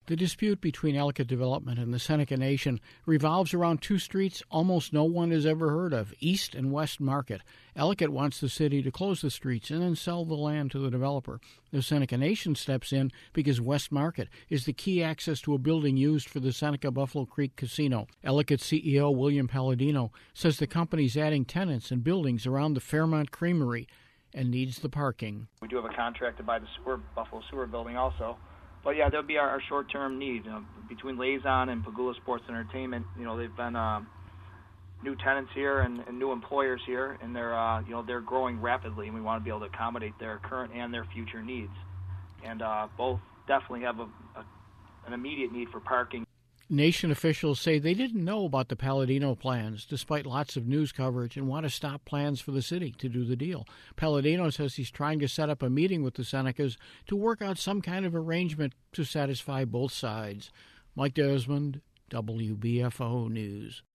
The dispute between Ellicott Development and the Seneca Nation revolves around two streets almost no one has ever heard of, East and West Market. Ellicott wants the city to close the streets and then sell the land to the developer. The Seneca Nation steps in because West Market is the key access to a building used for the Seneca Buffalo Creek Casino. Ellicott CEO William Palladino says the company's adding tenants and buildings around the Fairmont Creamery and needs the parking. We do have a contract to buy the Buffalo Sewer building also. But yeah, there'll be our short-term need between Liaison and Pagula Sports Entertainment. They've been new tenants here and new employers here, and they're growing rapidly, and we want to be able to accommodate their current and their future needs. And both definitely have an immediate need for parking. Nation officials say they didn't know about the Palladino plans, despite lots of news coverage, and want to stop plans for the city to do the deal. Palladino says he's trying to set up a meeting with the Senecas to work out some kind of arrangement to satisfy both sides. Mike Desmond, WBFO News.